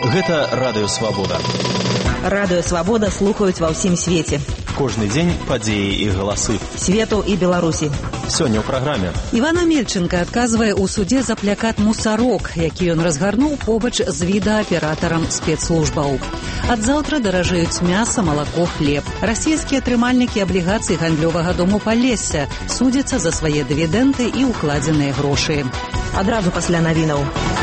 Гэта Радыё Свабода. Радыё Свабода слухаюць ва ўсім свеце. Кожны дзень падзеі і галасы. Свету і Беларусі. Сёння ў праграме. Іван Амельченко адказвае ў судзе за плякат «Мусарок», які ён разгарнуў побач з відэааператарам спецслужбаў. Ад заўтра даражэюць мяса, малако, хлеб. Расійскія трымальнікі аблігацый гандлёвага дому Палесся судзяцца за свае дывідэнды і укладзеныя грошы. Адразу пасля навінаў.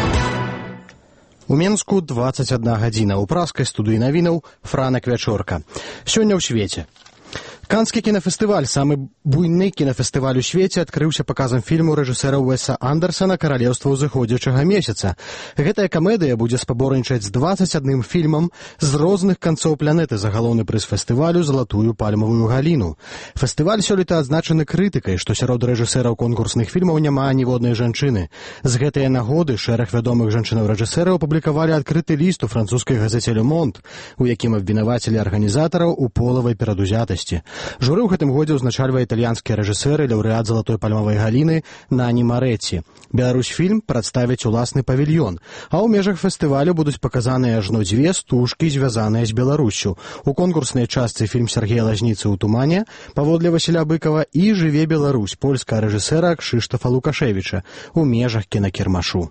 У Менску 21 гадзіна. У праскай студыі навінаў Франак Вячорка. Сёння ў свеце. Канскі кінафестываль, самы буйны кінафестываль у свеце, адкрыўся паказам фільму рэжысэра Уэса Андерсана «Каралеўства ўзыходзячага месяца». Гэтая камедыя будзе спаборнічаць з 21 фільмам з розных канцоў планеты за галоўны прыз фестывалю «Залатую пальмавую галіну». Фестываль сёлета адзначаны крытыкай, што сярод рэжысэраў конкурсных фільмаў няма ніводнай жанчыны. З гэтай нагоды шэраг вядомых жанчынаў-рэжысэраў апублікавалі адкрыты ліст у французскай газеце «Le Monde», у якім абвінавацілі арганізатараў у полавай перадузятасці. Журы ў гэтым годзе ўзначальвае італьянскія рэжысэры, лаўрэат «Залатой пальмавай галіны» Нані Марэці. Беларусьфільм прадставіць уласны павільён, а ў межах фестывалю будуць паказаныя ажно 2 стужкі, звязаныя з Беларуссю. У конкурснай частцы фільм Сергея Лазніцы «У тумане» паводле Васіля Быкова і «Жыве Беларусь» польскага рэжысэра Кшыштафа Лукашевіча ў межах кінакірмашу.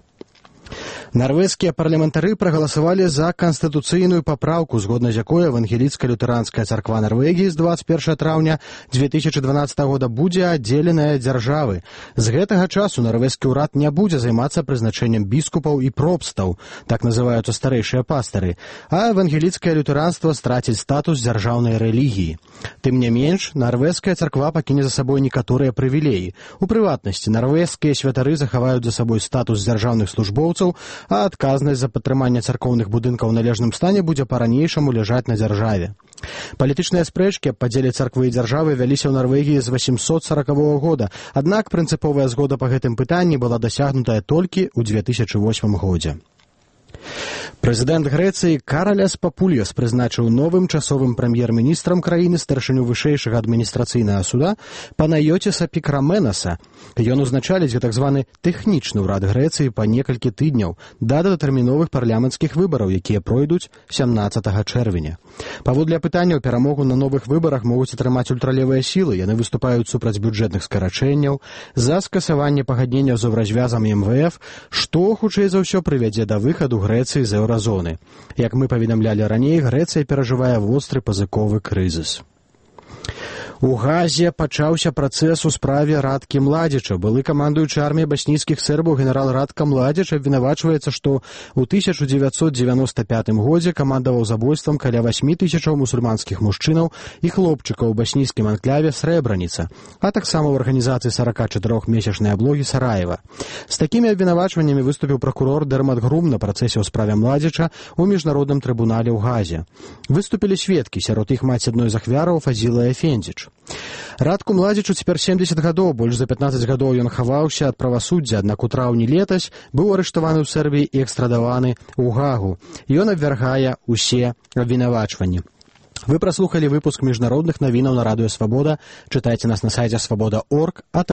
Нарвежскія парламентары прагаласавалі за канстытуцыйную папраўку, згодна з якой Евангеліцка-лютэранская царква Нарвегіі з 21 траўня 2012 года будзе аддзеленая ад дзяржавы. З гэтага часу нарвежскі ўрад не будзе займацца прызначэннем біскупаў і пропстаў, так называюцца старэйшыя пастары, а евангеліцкае лютэранства страціць статус дзяржаўнай рэлігіі. Тым не менш, нарвежская царква пакіне за сабой некаторыя прывілеі. У прыватнасці, нарвежскія святары захаваюць за сабой статус дзяржаўных службоўцаў, а адказнасць за падтрыманне царкоўных будынкаў у належным стане будзе па-ранейшаму ляжаць на дзяржаве. Палітычныя спрэчкі аб падзеле царквы і дзяржавы вяліся ў Нарвегіі з 840 года, аднак прынцыповая згода па гэтым пытанні была дасягнутая толькі ў 2008 годзе. Прэзідэнт Грэцыі Караляс Папульяс прызначыў новым часовым прэм'ер-міністрам краіны старшыню вышэйшага адміністрацыйнага суда Панайотіса Пікраменаса. Ён узначаліць так званы тэхнічны ўрад Грэцыі па некалькі тыдняў да датэрміновых парламенцкіх выбараў, якія пройдуць 17 чэрвеня. Паводле апытанняў, перамогу на новых выбарах могуць атрымаць ультралевыя сілы. Яны выступаюць супраць бюджэтных скарачэнняў, за скасаванне пагадненняў з еўразвязам і МВФ, што, хутчэй за ўсё, прывядзе да выхаду Грэцыі з еўразоны. Як мы паведамлялі раней, Грэцыя перажывае востры пазыковы крызіс. У Газе пачаўся працэс у справе Радкі Младзіча. Былы камандуючы арміяй баснійскіх сербаў генерал Радка Младзіч абвінавачваецца, што ў 1995 годзе камандаваў забойствам каля 8 тысячаў мусульманскіх мужчынаў і хлопчыкаў у баснійскім анклаве Срэбраніца, а таксама ў арганізацыі 44-месячнай аблогі Сараева. З такімі абвінавачваннямі выступіў пракурор Дермат Грум на працэсе ў справе Младзіча ў міжнародным трыбунале ў Газе. Выступілі сведкі, сярод іх маці адной з ахвяраў Фазіла Эфендзіч. Радку Младзічу цяпер 70 гадоў, больш за 15 гадоў ён хаваўся ад правасуддзя, аднак у траўні летась быў арыштаваны ў Сербіі і экстрадаваны ў Гагу. Ён абвяргае ўсе абвінавачванні. Вы праслухалі выпуск міжнародных навінаў на Радыё Свабода. Чытайце нас на сайце свабода.орг, а